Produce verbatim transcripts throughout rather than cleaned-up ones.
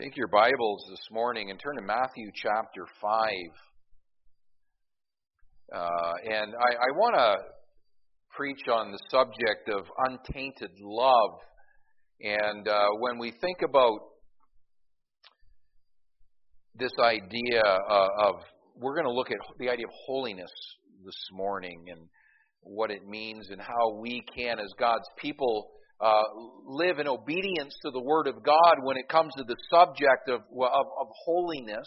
Take your Bibles this morning and turn to Matthew chapter five. Uh, and I, I want to preach on the subject of untainted love. And uh, when we think about this idea uh, of, we're going to look at the idea of holiness this morning and what it means and how we can, as God's people, Uh, live in obedience to the Word of God when it comes to the subject of, of, of holiness.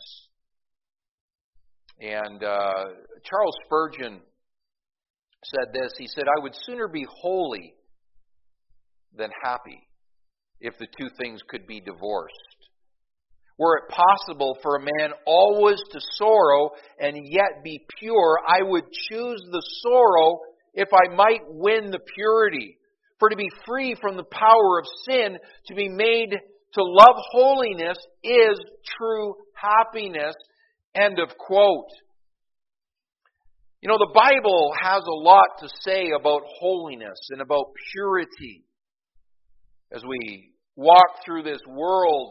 And uh, Charles Spurgeon said this. He said, "I would sooner be holy than happy if the two things could be divorced. Were it possible for a man always to sorrow and yet be pure, I would choose the sorrow if I might win the purity. For to be free from the power of sin, to be made to love holiness is true happiness." End of quote. You know, the Bible has a lot to say about holiness and about purity. As we walk through this world,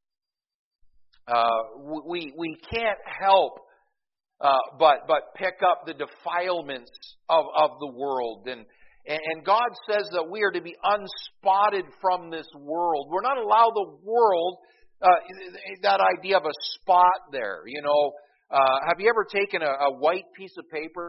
uh, we, we can't help uh, but, but pick up the defilements of, of the world. And And God says that we are to be unspotted from this world. We're not allowed the world, uh, that idea of a spot there. You know, uh, have you ever taken a, a white piece of paper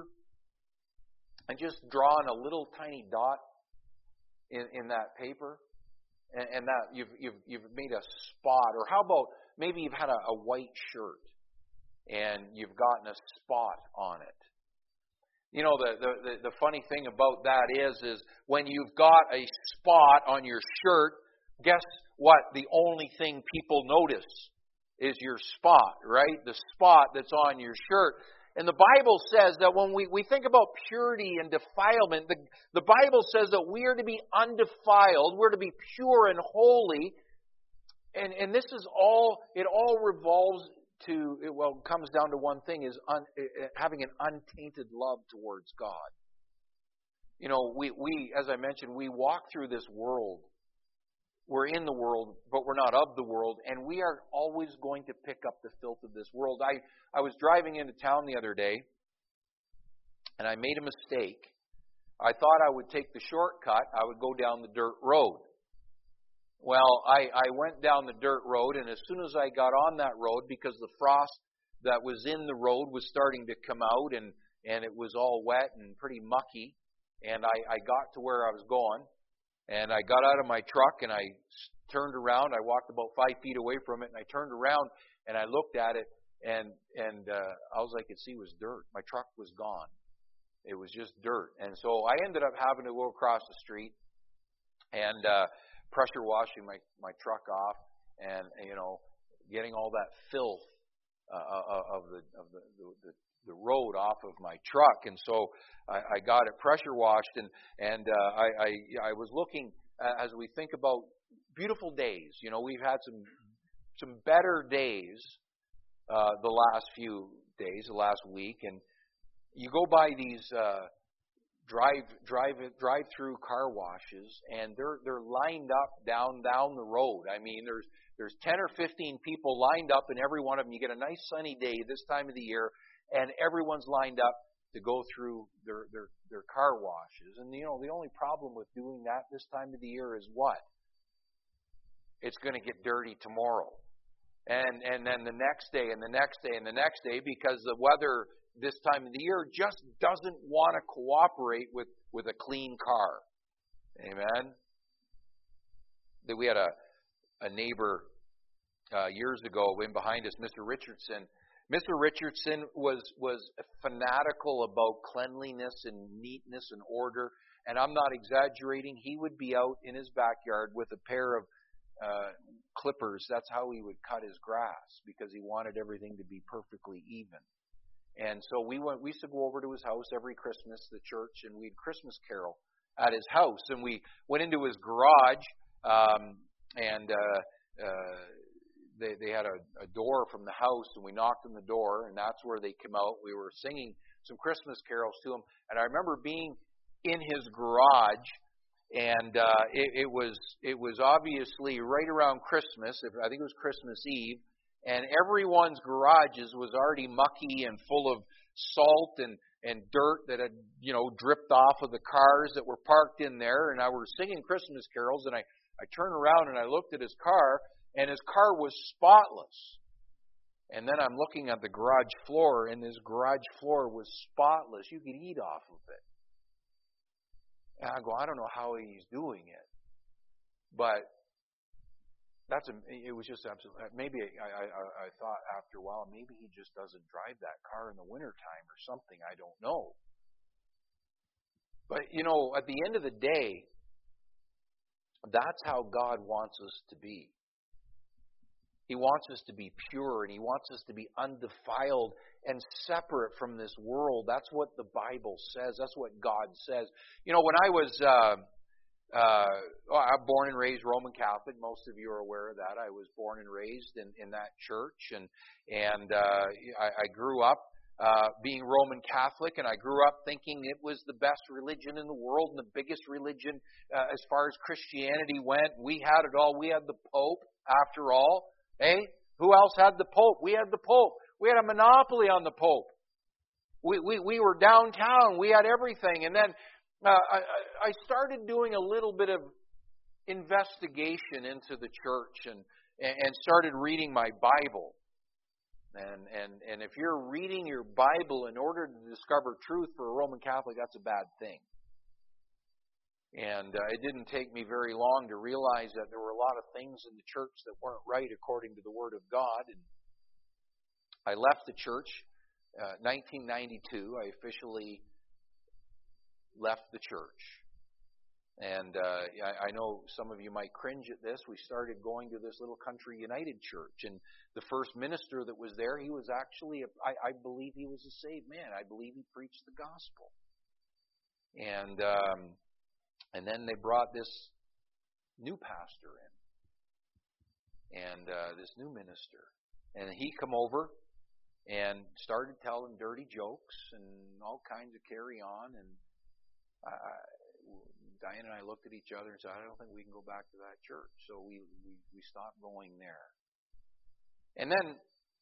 and just drawn a little tiny dot in, in that paper? And, and that you've, you've, you've made a spot. Or how about maybe you've had a, a white shirt and you've gotten a spot on it? You know, the, the, the funny thing about that is, is when you've got a spot on your shirt, guess what? The only thing people notice is your spot, right? The spot that's on your shirt. And the Bible says that when we, we think about purity and defilement, the, the Bible says that we are to be undefiled, we're to be pure and holy. And, and this is all, it all revolves to, well, it comes down to one thing, is un, having an untainted love towards God. You know, we, we, as I mentioned, we walk through this world. We're in the world, but we're not of the world, and we are always going to pick up the filth of this world. I, I was driving into town the other day, and I made a mistake. I thought I would take the shortcut. I would go down the dirt road. Well, I, I went down the dirt road, and as soon as I got on that road, because the frost that was in the road was starting to come out, and, and it was all wet and pretty mucky, and I, I got to where I was going, and I got out of my truck, and I turned around. I walked about five feet away from it, and I turned around, and I looked at it, and, and uh, all I could see was dirt. My truck was gone. It was just dirt. And so I ended up having to go across the street, and uh, pressure washing my, my truck off, and you know, getting all that filth uh, of the of the, the the road off of my truck. And so I, I got it pressure washed, and and uh, I, I I was looking uh, as we think about beautiful days. You know, we've had some some better days uh, the last few days, the last week, and you go by these Uh, drive drive drive through car washes, and they're they're lined up down down the road. I mean, there's there's ten or fifteen people lined up, and every one of them, you get a nice sunny day this time of the year, and everyone's lined up to go through their their their car washes. And you know, the only problem with doing that this time of the year is what? It's going to get dirty tomorrow, and and then the next day, and the next day, and the next day, because the weather this time of the year just doesn't want to cooperate with, with a clean car. Amen? We had a, a neighbor uh, years ago in behind us, Mister Richardson. Mister Richardson was, was fanatical about cleanliness and neatness and order. And I'm not exaggerating. He would be out in his backyard with a pair of uh, clippers. That's how he would cut his grass, because he wanted everything to be perfectly even. And so we went. We used to go over to his house every Christmas, the church, and we'd Christmas carol at his house. And we went into his garage, um, and uh, uh, they they had a, a door from the house, and we knocked on the door, and that's where they came out. We were singing some Christmas carols to him, and I remember being in his garage, And uh, it, it was it was obviously right around Christmas. I think it was Christmas Eve, and everyone's garages was already mucky and full of salt and, and dirt that had, you know, dripped off of the cars that were parked in there. And I was singing Christmas carols, and I, I turned around and I looked at his car, and his car was spotless. And then I'm looking at the garage floor, and his garage floor was spotless. You could eat off of it. And I go, I don't know how he's doing it. But that's a, it was just absolutely, maybe I, I, I thought after a while, maybe he just doesn't drive that car in the wintertime or something. I don't know. But, you know, at the end of the day, that's how God wants us to be. He wants us to be pure, and He wants us to be undefiled and separate from this world. That's what the Bible says. That's what God says. You know, when I was uh, uh, well, I'm born and raised Roman Catholic. Most of you are aware of that. I was born and raised in, in that church, and and uh, I, I grew up uh, being Roman Catholic, and I grew up thinking it was the best religion in the world and the biggest religion uh, as far as Christianity went. We had it all. We had the Pope, after all. Hey, who else had the Pope? We had the Pope. We had a monopoly on the Pope. We we, we were downtown. We had everything. And then uh, I, I started doing a little bit of investigation into the church and, and started reading my Bible. And, and, and if you're reading your Bible in order to discover truth for a Roman Catholic, that's a bad thing. And uh, it didn't take me very long to realize that there were a lot of things in the church that weren't right according to the Word of God. And I left the church uh, nineteen ninety-two. I officially left the church. And uh, I, I know some of you might cringe at this. We started going to this little Country United church. And the first minister that was there, he was actually, a, I, I believe he was a saved man. I believe he preached the gospel. And... Um, And then they brought this new pastor in, and uh, this new minister. And he come over and started telling dirty jokes and all kinds of carry on. And I, Diane and I looked at each other and said, I don't think we can go back to that church. So we, we, we stopped going there. And then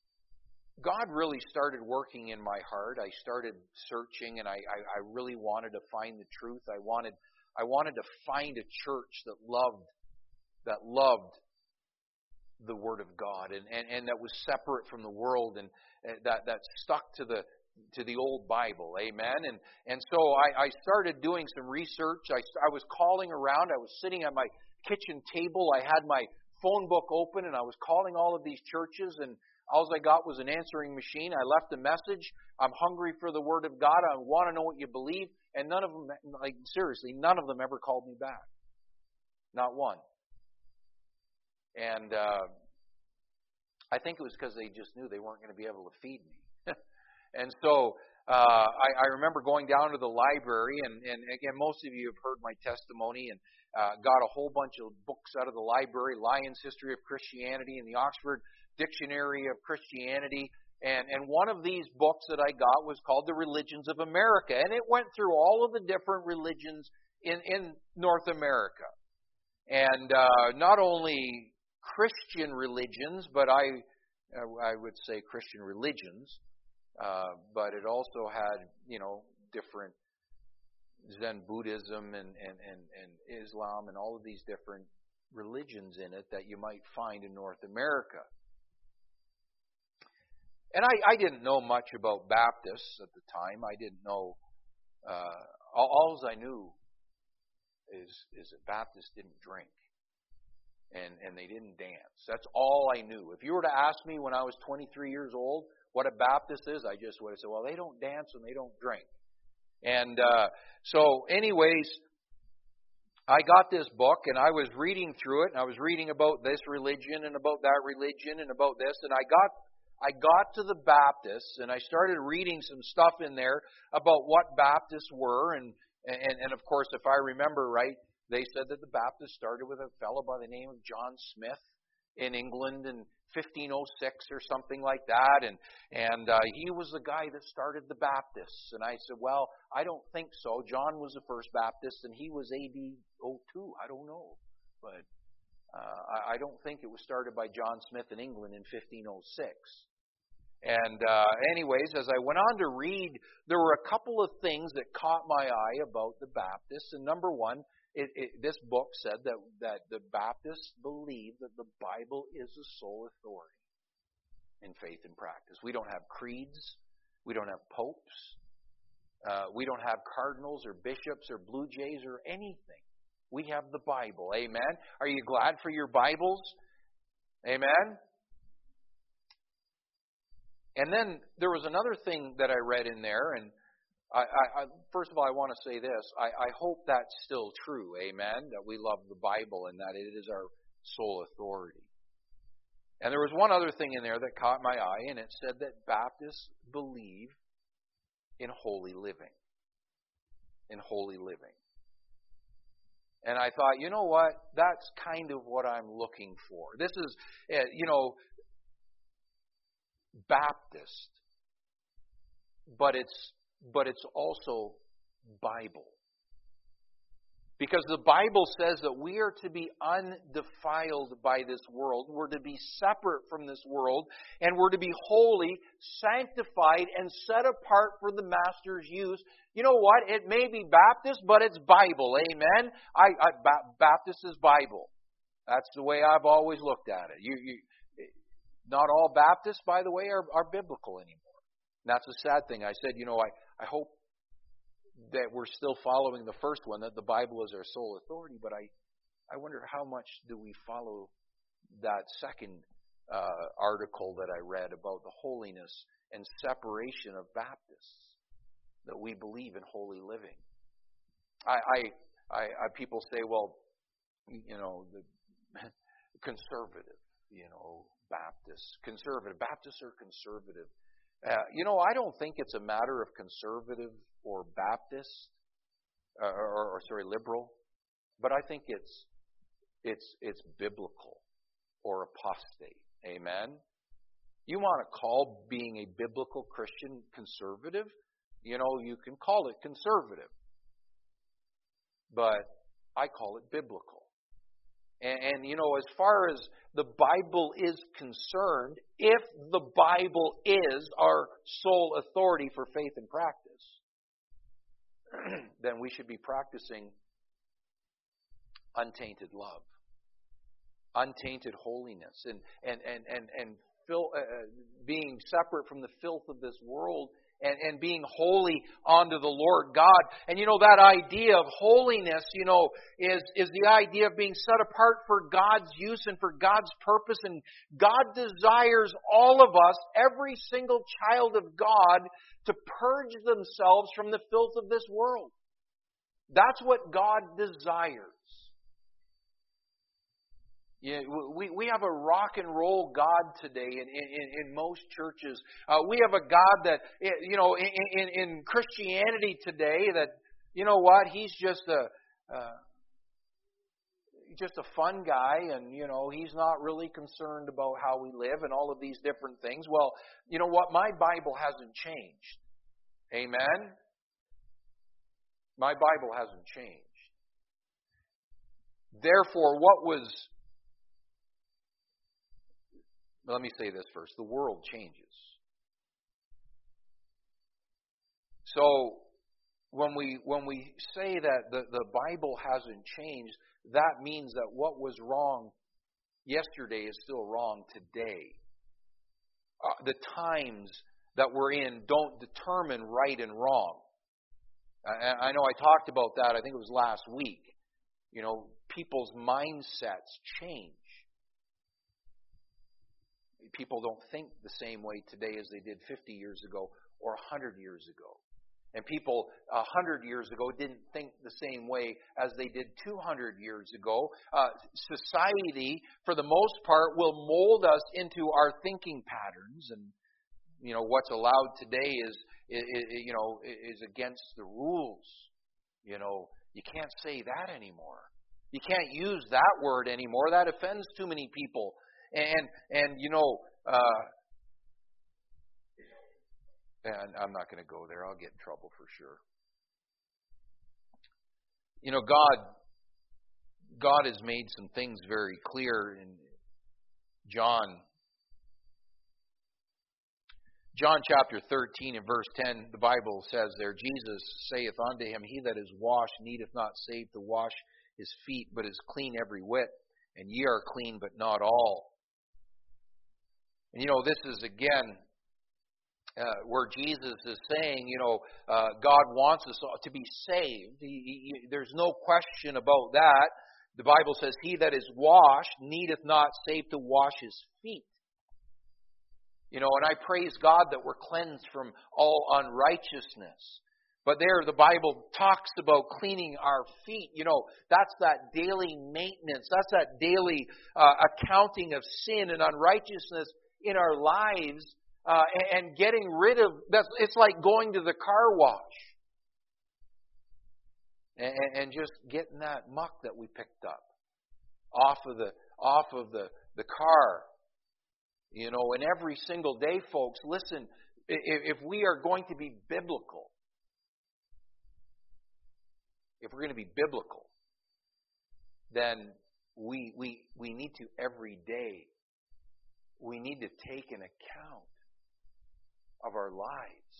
God really started working in my heart. I started searching, and I, I, I really wanted to find the truth. I wanted I wanted to find a church that loved that loved the Word of God and, and, and that was separate from the world and that, that stuck to the to the old Bible. Amen. And and so I, I started doing some research. I, I was calling around. I was sitting at my kitchen table. I had my phone book open and I was calling all of these churches, and all I got was an answering machine. I left a message. I'm hungry for the Word of God. I want to know what you believe. And none of them, like seriously, none of them ever called me back. Not one. And uh, I think it was because they just knew they weren't going to be able to feed me. And so uh, I, I remember going down to the library, and, and again, most of you have heard my testimony, and uh, got a whole bunch of books out of the library, Lyon's History of Christianity and the Oxford Dictionary of Christianity. And, and one of these books that I got was called The Religions of America. And it went through all of the different religions in, in North America. And uh, not only Christian religions, but I I would say Christian religions, uh, but it also had, you know, different Zen Buddhism and, and, and, and Islam and all of these different religions in it that you might find in North America. And I, I didn't know much about Baptists at the time. I didn't know. Uh, all, all I knew is is that Baptists didn't drink, and and they didn't dance. That's all I knew. If you were to ask me when I was twenty-three years old what a Baptist is, I just would have said, well, they don't dance and they don't drink. And uh, so, anyways, I got this book and I was reading through it, and I was reading about this religion and about that religion and about this, and I got. I got to the Baptists, and I started reading some stuff in there about what Baptists were. And, and, and of course, if I remember right, they said that the Baptists started with a fellow by the name of John Smith. in England in fifteen oh six or something like that, and and uh, he was the guy that started the Baptists. And I said, well, I don't think so. John was the first Baptist, and he was A D oh two. I don't know, but uh, I, I don't think it was started by John Smith in England in fifteen oh six. And uh, anyways, as I went on to read, there were a couple of things that caught my eye about the Baptists. And number one, It, it, this book said that, that the Baptists believe that the Bible is the sole authority in faith and practice. We don't have creeds. We don't have popes. Uh, we don't have cardinals or bishops or blue jays or anything. We have the Bible. Amen? Are you glad for your Bibles? Amen? And then there was another thing that I read in there, and I, I, first of all, I want to say this. I, I hope that's still true, amen, that we love the Bible and that it is our sole authority. And there was one other thing in there that caught my eye, and it said that Baptists believe in holy living. In holy living. And I thought, you know what? That's kind of what I'm looking for. This is, you know, Baptist, but it's But it's also Bible. Because the Bible says that we are to be undefiled by this world. We're to be separate from this world. And we're to be holy, sanctified, and set apart for the Master's use. You know what? It may be Baptist, but it's Bible. Amen? I, I Baptist is Bible. That's the way I've always looked at it. You, you, not all Baptists, by the way, are, are biblical anymore. And that's a sad thing. I said, you know, I, I hope that we're still following the first one, that the Bible is our sole authority, but I, I wonder how much do we follow that second uh, article that I read about the holiness and separation of Baptists, that we believe in holy living. I, I, I, I people say, well, you know, the conservative, you know, Baptists, conservative. Baptists are conservative. Uh, you know, I don't think it's a matter of conservative or Baptist, uh, or, or sorry, liberal, but I think it's it's it's biblical or apostate. Amen. You want to call being a biblical Christian conservative? You know, you can call it conservative, but I call it biblical. And, and, you know, as far as the Bible is concerned, if the Bible is our sole authority for faith and practice, then we should be practicing untainted love, untainted holiness, and and and and and fil- uh, being separate from the filth of this world. And, and being holy unto the Lord God. And you know, that idea of holiness, you know, is, is the idea of being set apart for God's use and for God's purpose. And God desires all of us, every single child of God, to purge themselves from the filth of this world. That's what God desires. Yeah, we, we have a rock and roll God today in, in, in most churches. Uh, we have a God that, you know, in, in, in Christianity today that, you know what, He's just a, uh, just a fun guy, and, you know, He's not really concerned about how we live and all of these different things. Well, you know what, my Bible hasn't changed. Amen? My Bible hasn't changed. Therefore, what was... Let me say this first. The world changes. So when we when we say that the, the Bible hasn't changed, that means that what was wrong yesterday is still wrong today. Uh, the times that we're in don't determine right and wrong. I, I know I talked about that, I think it was last week. You know, people's mindsets change. People don't think the same way today as they did fifty years ago or one hundred years ago. And people one hundred years ago didn't think the same way as they did two hundred years ago. Uh, society, for the most part, will mold us into our thinking patterns. And, you know, what's allowed today is, is you know, is against the rules. You know, you can't say that anymore. You can't use that word anymore. That offends too many people. And, and you know, uh, and I'm not going to go there. I'll get in trouble for sure. You know, God, God has made some things very clear in John. John chapter thirteen and verse ten, the Bible says there, Jesus saith unto him, He that is washed needeth not save to wash his feet, but is clean every whit. And ye are clean, but not all. And you know, this is again uh, where Jesus is saying, you know, uh, God wants us to be saved. He, he, there's no question about that. The Bible says, He that is washed needeth not save to wash his feet. You know, and I praise God that we're cleansed from all unrighteousness. But there the Bible talks about cleaning our feet. You know, that's that daily maintenance. That's that daily uh, accounting of sin and unrighteousness in our lives uh, and, and getting rid of... That's, it's like going to the car wash and, and just getting that muck that we picked up off of the off of the, the car. You know, and every single day, folks, listen, if we are going to be biblical, if we're going to be biblical, then we we we need to every day, we need to take an account of our lives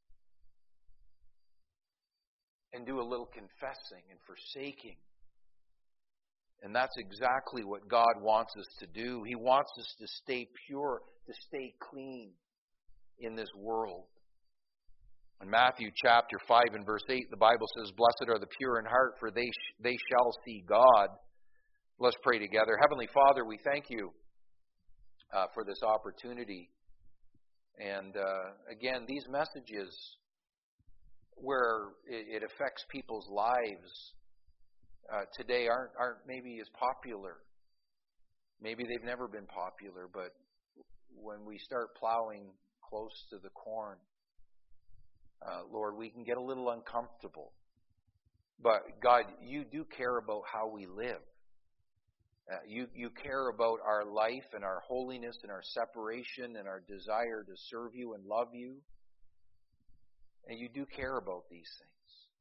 and do a little confessing and forsaking. And that's exactly what God wants us to do. He wants us to stay pure, to stay clean in this world. In Matthew chapter five and verse eight, the Bible says, Blessed are the pure in heart, for they sh- they shall see God. Let's pray together. Heavenly Father, we thank you uh, for this opportunity. And uh, again, these messages where it, it affects people's lives Uh, today aren't aren't maybe as popular. Maybe they've never been popular, but when we start plowing close to the corn, uh, Lord, we can get a little uncomfortable. But God, you do care about how we live. Uh, you you care about our life and our holiness and our separation and our desire to serve you and love you. And you do care about these things.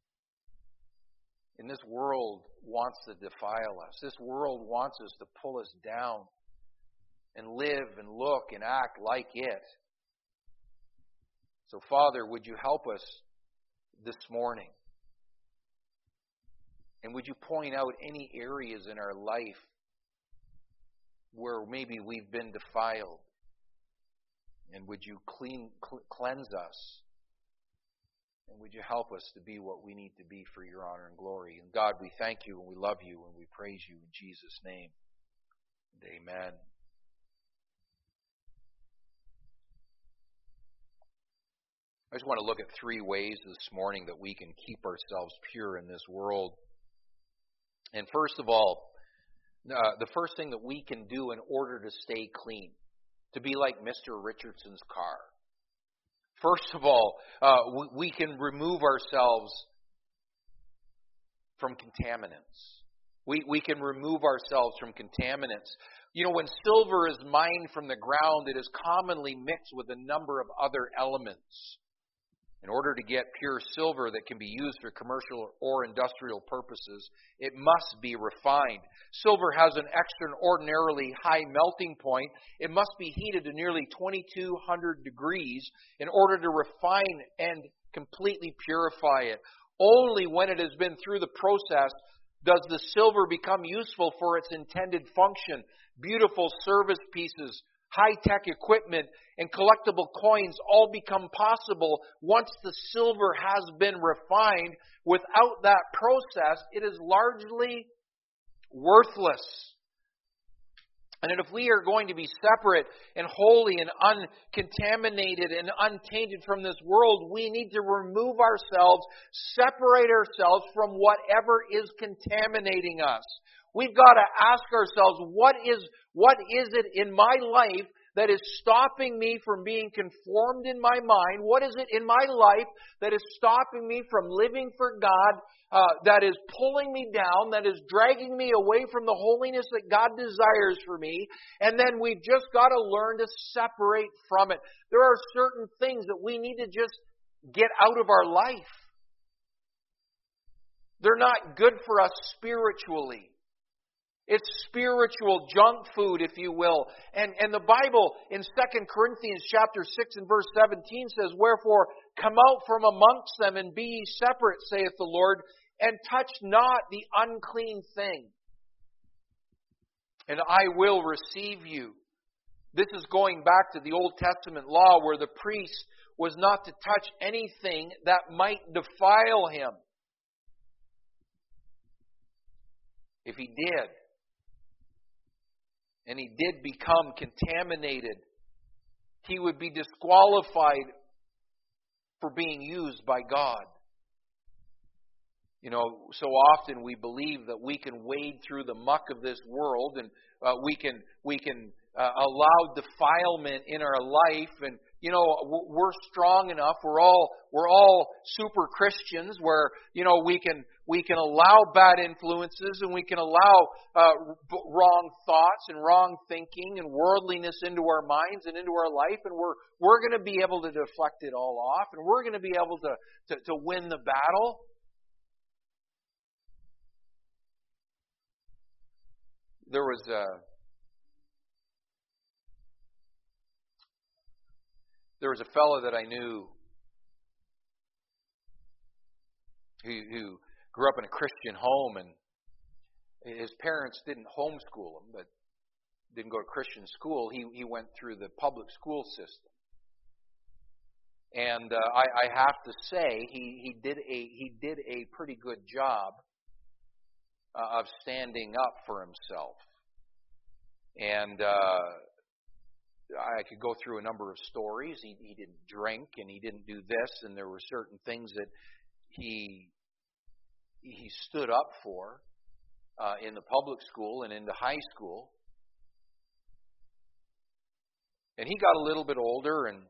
And this world wants to defile us. This world wants us to pull us down and live and look and act like it. So, Father, would you help us this morning? And would you point out any areas in our life where maybe we've been defiled? And would you clean, cleanse us? And would you help us to be what we need to be for your honor and glory? And God, we thank you and we love you and we praise you in Jesus' name. And amen. I just want to look at three ways this morning that we can keep ourselves pure in this world. And first of all, uh, the first thing that we can do in order to stay clean, to be like Mister Richardson's car. First of all, uh, we, we can remove ourselves from contaminants. We, we can remove ourselves from contaminants. You know, when silver is mined from the ground, it is commonly mixed with a number of other elements. In order to get pure silver that can be used for commercial or industrial purposes, it must be refined. Silver has an extraordinarily high melting point. It must be heated to nearly twenty-two hundred degrees in order to refine and completely purify it. Only when it has been through the process does the silver become useful for its intended function. Beautiful service pieces, high-tech equipment, and collectible coins all become possible once the silver has been refined. Without that process, it is largely worthless. And if we are going to be separate and holy and uncontaminated and untainted from this world, we need to remove ourselves, separate ourselves from whatever is contaminating us. We've got to ask ourselves, what is what is it in my life that is stopping me from being conformed in my mind? What is it in my life that is stopping me from living for God, uh, that is pulling me down, that is dragging me away from the holiness that God desires for me? And then we've just got to learn to separate from it. There are certain things that we need to just get out of our life. They're not good for us spiritually. It's spiritual junk food, if you will. And, and the Bible in Second Corinthians chapter six and verse seventeen says, "Wherefore come out from amongst them and be ye separate, saith the Lord, and touch not the unclean thing, and I will receive you." This is going back to the Old Testament law where the priest was not to touch anything that might defile him. If he did, and he did become contaminated, he would be disqualified for being used by God. You know, so often we believe that we can wade through the muck of this world, and uh, we can we can uh, allow defilement in our life, and you know, we're strong enough. We're all we're all super Christians, where you know we can we can allow bad influences, and we can allow uh, wrong thoughts and wrong thinking and worldliness into our minds and into our life, and we're we're going to be able to deflect it all off, and we're going to be able to, to to win the battle. There was a There was a fellow that I knew who, who grew up in a Christian home, and his parents didn't homeschool him, but didn't go to Christian school. He he went through the public school system, and uh, I, I have to say he, he did a he did a pretty good job uh, of standing up for himself, and. Uh, I could go through a number of stories. He, he didn't drink, and he didn't do this, and there were certain things that he he stood up for uh, in the public school and into high school. And he got a little bit older and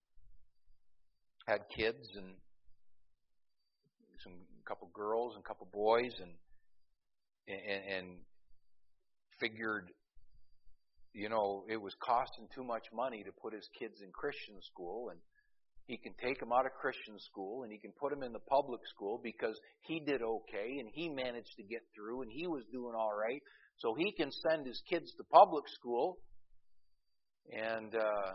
had kids and some a couple girls and a couple boys, and and, and figured. You know, it was costing too much money to put his kids in Christian school, and he can take them out of Christian school and he can put them in the public school because he did okay and he managed to get through and he was doing all right. So he can send his kids to public school, and uh,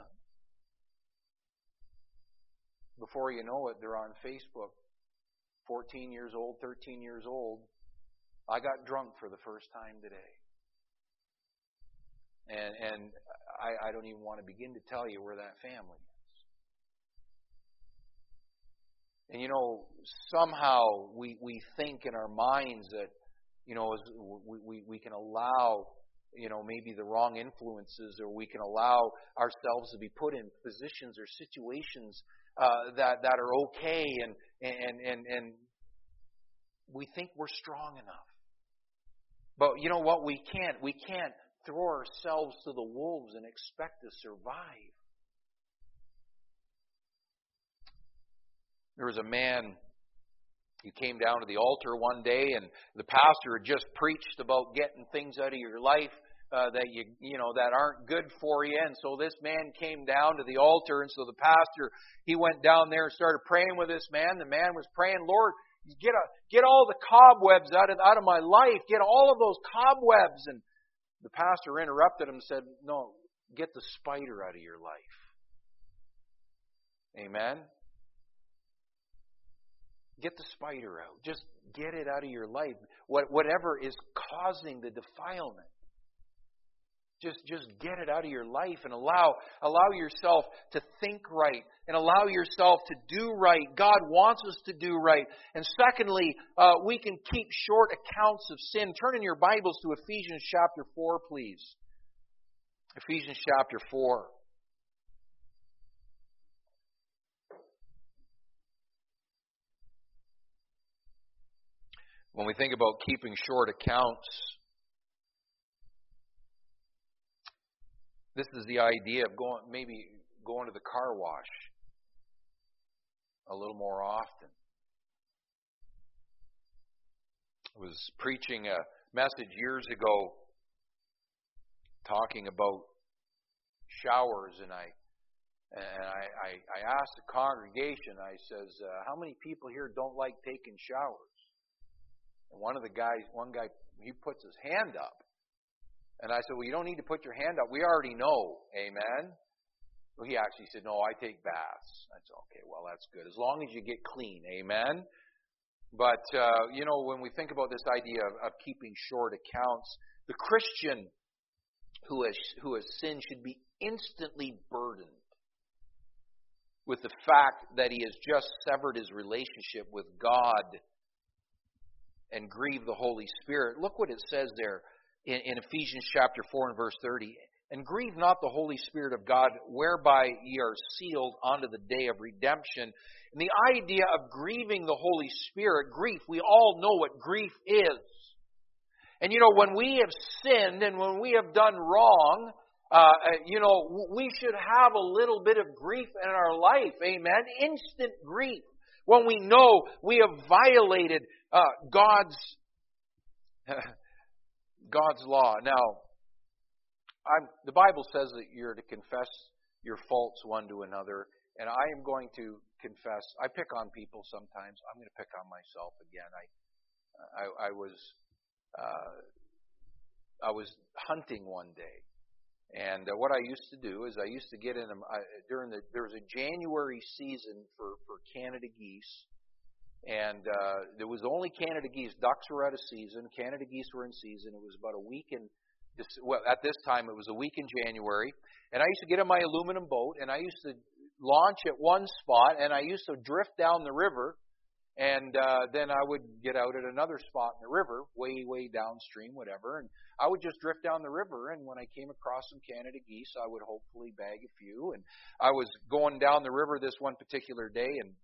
before you know it, they're on Facebook, fourteen years old, thirteen years old. I got drunk for the first time today. And and I, I don't even want to begin to tell you where that family is. And you know, somehow we, we think in our minds that, you know, we, we, we can allow, you know, maybe the wrong influences, or we can allow ourselves to be put in positions or situations uh, that, that are okay, and, and, and, and we think we're strong enough. But you know what? We can't. We can't throw ourselves to the wolves and expect to survive. There was a man who came down to the altar one day, and the pastor had just preached about getting things out of your life uh, that you you know that aren't good for you. And so this man came down to the altar, and so the pastor, he went down there and started praying with this man. The man was praying, "Lord, get a, get all the cobwebs out of out of my life. Get all of those cobwebs." And the pastor interrupted him and said, "No, get the spider out of your life." Amen? Get the spider out. Just get it out of your life. What, whatever is causing the defilement. Just, just get it out of your life and allow, allow yourself to think right and allow yourself to do right. God wants us to do right. And secondly, uh, we can keep short accounts of sin. Turn in your Bibles to Ephesians chapter four, please. Ephesians chapter four. When we think about keeping short accounts, This is the idea of going, maybe going to the car wash a little more often. I was preaching a message years ago talking about showers, and I and I, I, I asked the congregation, I says, uh, how many people here don't like taking showers? And one of the guys, one guy, he puts his hand up. And I said, well, you don't need to put your hand up. We already know. Amen? Well, he actually said, no, I take baths. I said, okay, well, that's good. As long as you get clean. Amen? But, uh, you know, when we think about this idea of, of keeping short accounts, the Christian who has, who has sinned should be instantly burdened with the fact that he has just severed his relationship with God and grieved the Holy Spirit. Look what it says there in, in Ephesians chapter four and verse thirty. And grieve not the Holy Spirit of God, whereby ye are sealed unto the day of redemption. And the idea of grieving the Holy Spirit, grief, we all know what grief is. And you know, when we have sinned and when we have done wrong, uh, you know, we should have a little bit of grief in our life. Amen? Instant grief. When we know we have violated uh, God's God's law. Now, I'm, the Bible says that you're to confess your faults one to another, and I am going to confess. I pick on people sometimes. I'm going to pick on myself again. I, I, I was, uh, I was hunting one day, and uh, what I used to do is I used to get in them uh, during the there was a January season for for Canada geese, and uh, there was only Canada geese. Ducks were out of season. Canada geese were in season. It was about a week in. Well, at this time, it was a week in January, and I used to get in my aluminum boat, and I used to launch at one spot, and I used to drift down the river, and uh, then I would get out at another spot in the river, way, way downstream, whatever, and I would just drift down the river, and when I came across some Canada geese, I would hopefully bag a few, and I was going down the river this one particular day, and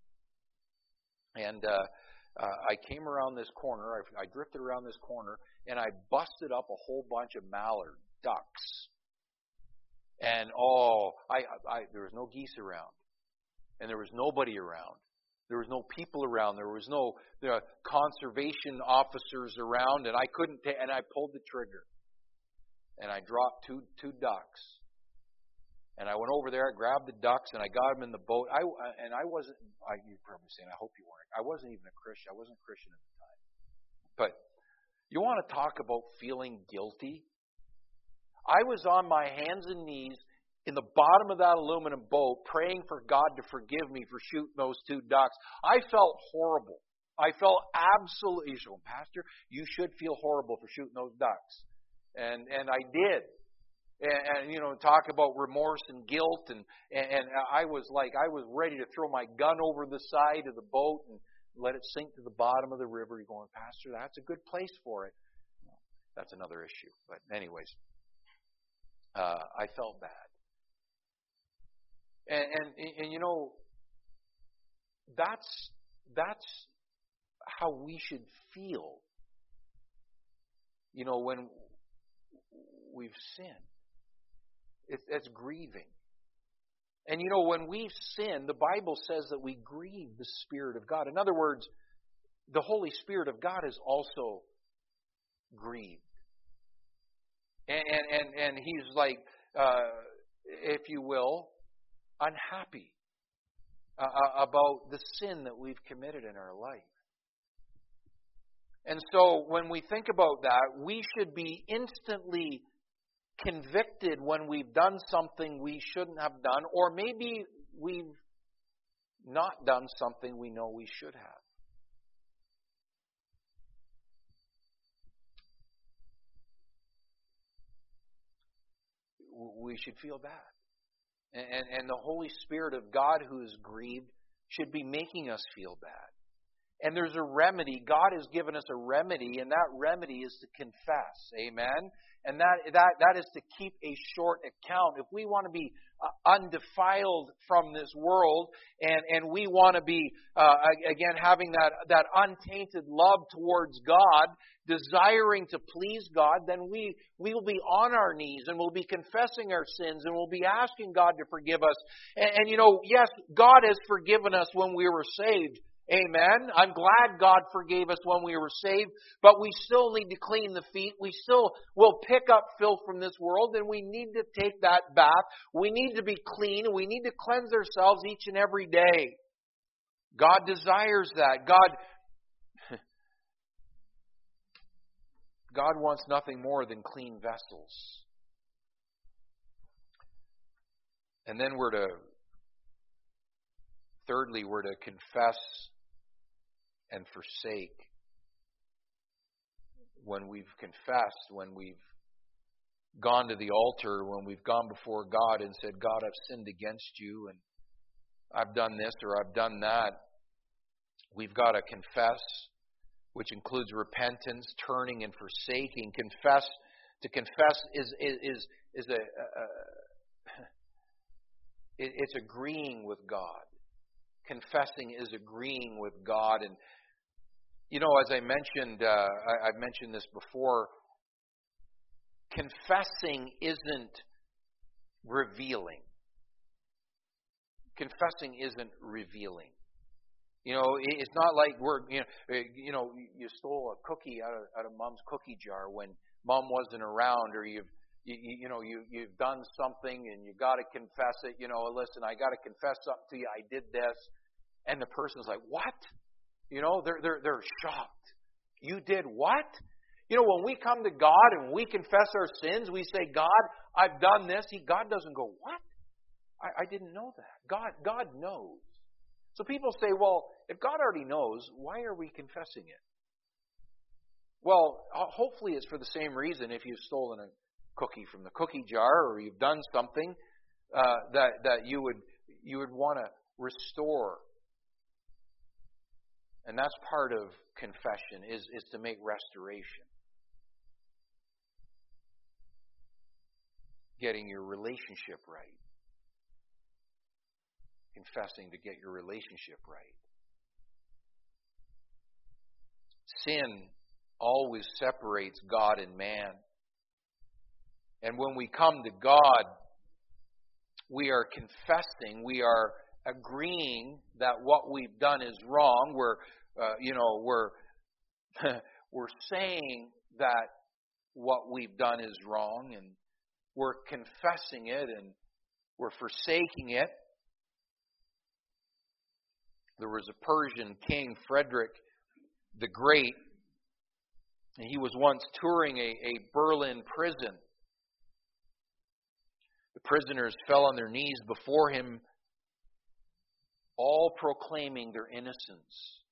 and uh, uh, I came around this corner, I, I drifted around this corner, and I busted up a whole bunch of mallard ducks. And oh, I, I there was no geese around, and there was nobody around. There was no people around. There was no uh, conservation officers around, and I couldn't. Ta- and I pulled the trigger, and I dropped two two ducks. And I went over there, I grabbed the ducks, and I got them in the boat. I and I wasn't. I, you're probably saying, I hope you weren't. I wasn't even a Christian. I wasn't a Christian at the time. But you want to talk about feeling guilty? I was on my hands and knees in the bottom of that aluminum boat, praying for God to forgive me for shooting those two ducks. I felt horrible. I felt absolutely. You said, Pastor, you should feel horrible for shooting those ducks, and and I did. And, and, you know, talk about remorse and guilt. And, and, and I was like, I was ready to throw my gun over the side of the boat and let it sink to the bottom of the river. You're going, Pastor, that's a good place for it. No, that's another issue. But anyways, uh, I felt bad. And, and, and, you know, that's, that's how we should feel, you know, when we've sinned. It's grieving. And you know, when we sin, the Bible says that we grieve the Spirit of God. In other words, the Holy Spirit of God is also grieved. And and, and, and He's like, uh, if you will, unhappy uh, about the sin that we've committed in our life. And so when we think about that, we should be instantly convicted when we've done something we shouldn't have done, or maybe we've not done something we know we should have. We should feel bad. And, and the Holy Spirit of God who is grieved should be making us feel bad. And there's a remedy. God has given us a remedy, and that remedy is to confess. Amen? And that that that is to keep a short account. If we want to be uh, undefiled from this world, and, and we want to be, uh, again, having that, that untainted love towards God, desiring to please God, then we, we will be on our knees, and we'll be confessing our sins, and we'll be asking God to forgive us. And, and you know, yes, God has forgiven us when we were saved. Amen. I'm glad God forgave us when we were saved, but we still need to clean the feet. We still will pick up filth from this world, and we need to take that bath. We need to be clean, and we need to cleanse ourselves each and every day. God desires that. God, God wants nothing more than clean vessels. And then we're to, thirdly, we're to confess and forsake. When we've confessed, when we've gone to the altar, when we've gone before God and said, God, I've sinned against you, and I've done this or I've done that, we've got to confess, which includes repentance, turning and forsaking. Confess, to confess is is is a, a, a it, it's agreeing with God. Confessing is agreeing with God. And, you know, as I mentioned, uh, I, I've mentioned this before, confessing isn't revealing. Confessing isn't revealing. You know, it's not like we're, you know, you know, you stole a cookie out of, out of Mom's cookie jar when Mom wasn't around, or you've, you, you know, you, you've done something and you got to confess it. You know, listen, I got to confess something to you. I did this. And the person's like, what? You know, they're, they're, they're shocked. You did what? You know, when we come to God and we confess our sins, we say, God, I've done this. He, God doesn't go, what? I, I didn't know that. God, God knows. So people say, well, if God already knows, why are we confessing it? Well, hopefully it's for the same reason. If you've stolen a cookie from the cookie jar, or you've done something uh, that that you would you would want to restore. And that's part of confession, is, is to make restoration. Getting your relationship right. Confessing to get your relationship right. Sin always separates God and man. And when we come to God, we are confessing, we are agreeing that what we've done is wrong. We're, uh, you know, we're we're saying that what we've done is wrong, and we're confessing it, and we're forsaking it. There was a Persian king, Frederick the Great, and he was once touring a, a Berlin prison. The prisoners fell on their knees before him, all proclaiming their innocence,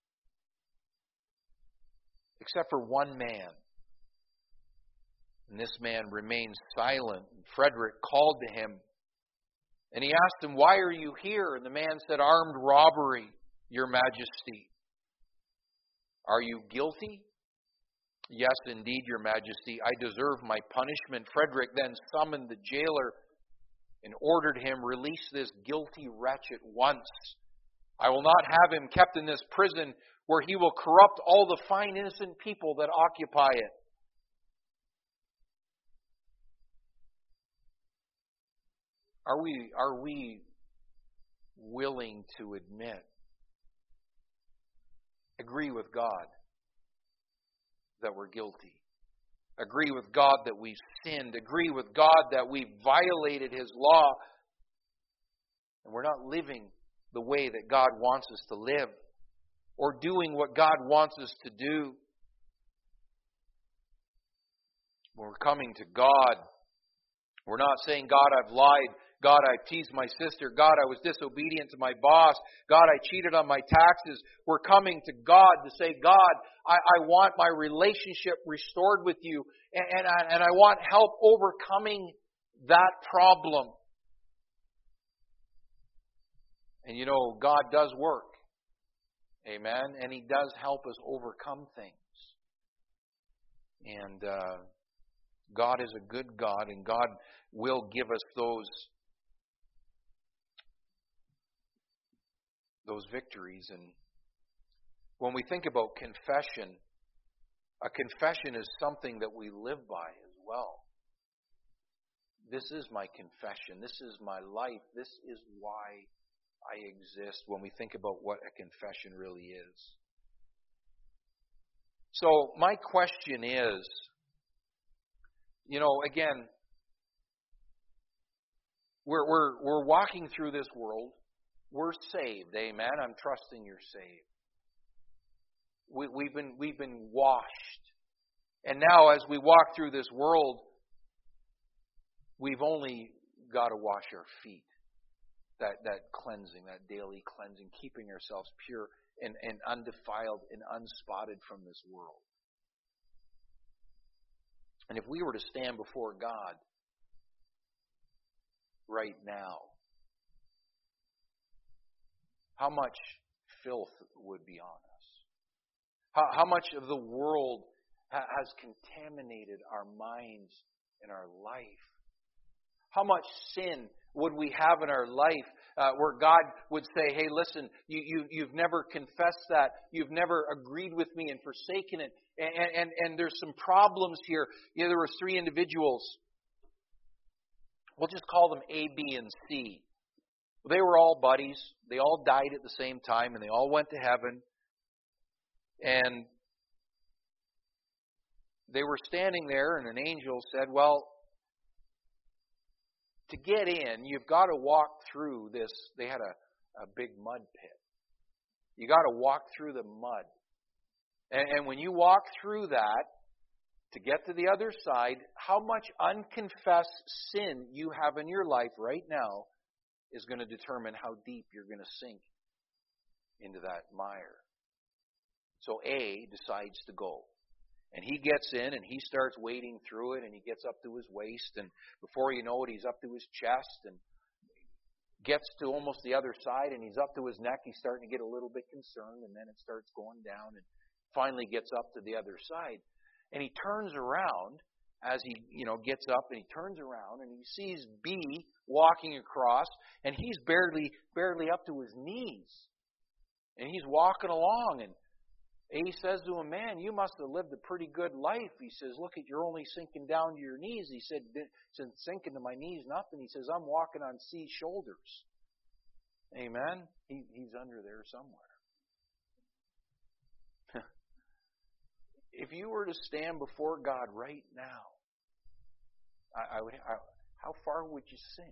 except for one man. And this man remained silent. And Frederick called to him, and he asked him, why are you here? And the man said, armed robbery, Your Majesty. Are you guilty? Yes, indeed, Your Majesty. I deserve my punishment. Frederick then summoned the jailer and ordered him, release this guilty wretch at once. I will not have him kept in this prison where he will corrupt all the fine innocent people that occupy it. Are we, are we willing to admit, agree with God that we're guilty? Agree with God that we've sinned. Agree with God that we've violated His law. And we're not living the way that God wants us to live, or doing what God wants us to do. When we're coming to God, we're not saying, God, I've lied. God, I teased my sister. God, I was disobedient to my boss. God, I cheated on my taxes. We're coming to God to say, God, I, I want my relationship restored with you. And, and, I, and I want help overcoming that problem. And you know, God does work. Amen? And He does help us overcome things. And uh, God is a good God, and God will give us those those victories. And when we think about confession, a confession is something that we live by as well. This is my confession. This is my life. This is why I exist, when we think about what a confession really is. So my question is, you know, again, we're we're we're walking through this world. We're saved, amen. I'm trusting you're saved. We, we've been we've been washed, and now as we walk through this world, we've only got to wash our feet. That that cleansing, that daily cleansing, keeping ourselves pure and, and undefiled and unspotted from this world. And if we were to stand before God right now, how much filth would be on us? How, how much of the world ha- has contaminated our minds and our life? How much sin would we have in our life uh, where God would say, hey, listen, you, you, you've never confessed that. You've never agreed with me and forsaken it. And, and, and there's some problems here. You know, there were three individuals. We'll just call them A, B, and C. They were all buddies. They all died at the same time, and they all went to heaven. And they were standing there, and an angel said, well, to get in, you've got to walk through this. They had a, a big mud pit. You got to walk through the mud. And, and when you walk through that, to get to the other side, how much unconfessed sin you have in your life right now is going to determine how deep you're going to sink into that mire. So A decides to go. And he gets in and he starts wading through it, and he gets up to his waist, and before you know it, he's up to his chest, and gets to almost the other side, and he's up to his neck. He's starting to get a little bit concerned, and then it starts going down, and finally gets up to the other side. And he turns around as he, you know, gets up, and he turns around, and he sees B walking across, and he's barely, barely up to his knees. And he's walking along, and he says to him, man, you must have lived a pretty good life. He says, look, at you're only sinking down to your knees. He said, since sinking to my knees, nothing. He says, I'm walking on C's shoulders. Amen? He, he's under there somewhere. If you were to stand before God right now, I, I would, I, how far would you sink?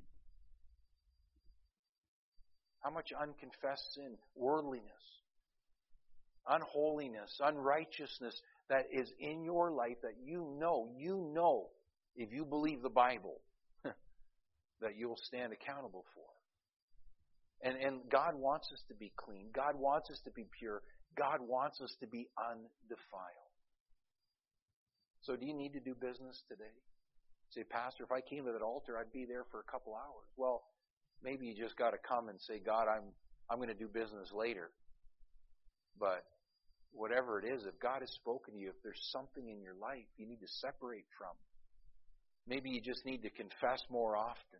How much unconfessed sin, worldliness, unholiness, unrighteousness that is in your life that you know, you know, if you believe the Bible, that you'll stand accountable for. And, and God wants us to be clean. God wants us to be pure. God wants us to be undefiled. So do you need to do business today? Say, Pastor, if I came to that altar, I'd be there for a couple hours. Well, maybe you just got to come and say, God, I'm I'm going to do business later. But whatever it is, if God has spoken to you, if there's something in your life you need to separate from, maybe you just need to confess more often.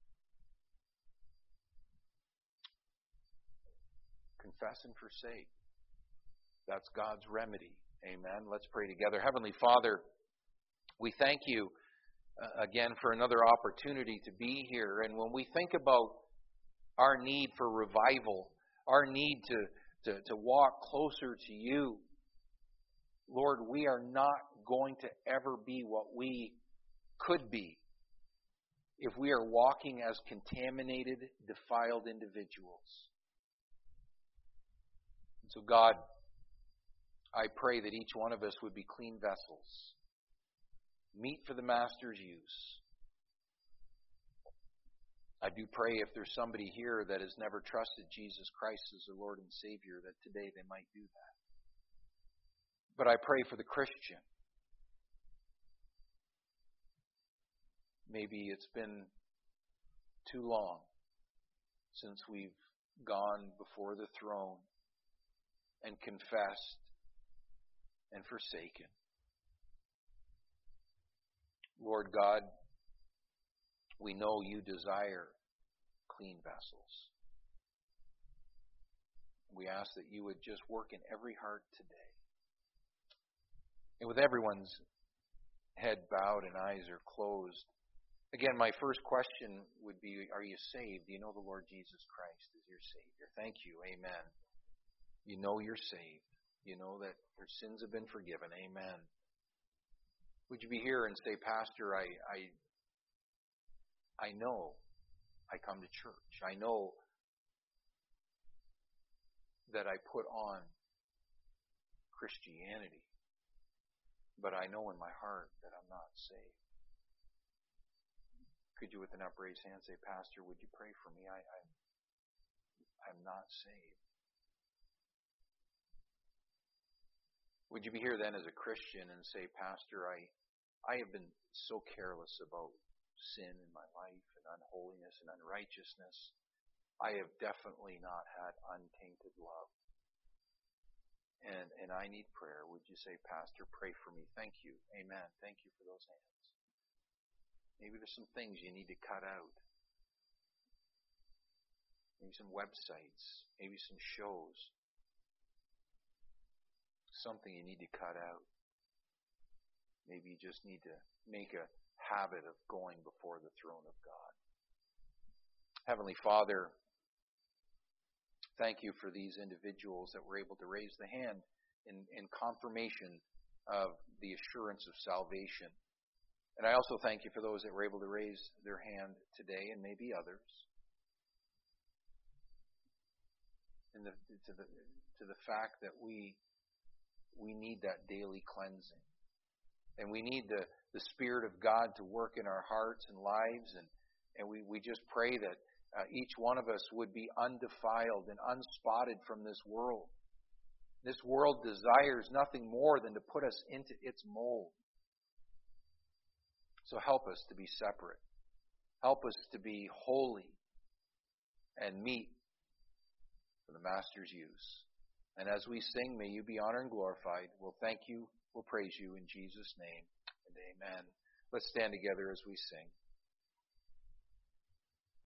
Confess and forsake. That's God's remedy. Amen. Let's pray together. Heavenly Father, we thank you uh, again for another opportunity to be here. And when we think about our need for revival, our need to, to, to walk closer to you, Lord, we are not going to ever be what we could be if we are walking as contaminated, defiled individuals. And so, God, I pray that each one of us would be clean vessels, meet for the Master's use. I do pray if there's somebody here that has never trusted Jesus Christ as their Lord and Savior, that today they might do that. But I pray for the Christian. Maybe it's been too long since we've gone before the throne and confessed and forsaken. Lord God, we know you desire clean vessels. We ask that you would just work in every heart today. And with everyone's head bowed and eyes are closed, again, my first question would be, are you saved? Do you know the Lord Jesus Christ as your Savior? Thank you. Amen. You know you're saved. You know that your sins have been forgiven. Amen. Would you be here and say, Pastor, I, I, I know I come to church. I know that I put on Christianity, but I know in my heart that I'm not saved. Could you, with an upraised hand, say, Pastor, would you pray for me? I, I'm, I'm not saved. Would you be here then as a Christian and say, Pastor, I, I have been so careless about sin in my life and unholiness and unrighteousness. I have definitely not had untainted love. And, and I need prayer. Would you say, Pastor, pray for me? Thank you. Amen. Thank you for those hands. Maybe there's some things you need to cut out. Maybe some websites. Maybe some shows. Something you need to cut out. Maybe you just need to make a habit of going before the throne of God. Heavenly Father, thank you for these individuals that were able to raise the hand in, in confirmation of the assurance of salvation. And I also thank you for those that were able to raise their hand today, and maybe others, in the, to the to the fact that we we need that daily cleansing. And we need the, the Spirit of God to work in our hearts and lives. And, and we, we just pray that uh, each one of us would be undefiled and unspotted from this world. This world desires nothing more than to put us into its mold. So help us to be separate. Help us to be holy and meet for the Master's use. And as we sing, may you be honored and glorified. We'll thank you, we'll praise you in Jesus' name, and amen. Let's stand together as we sing.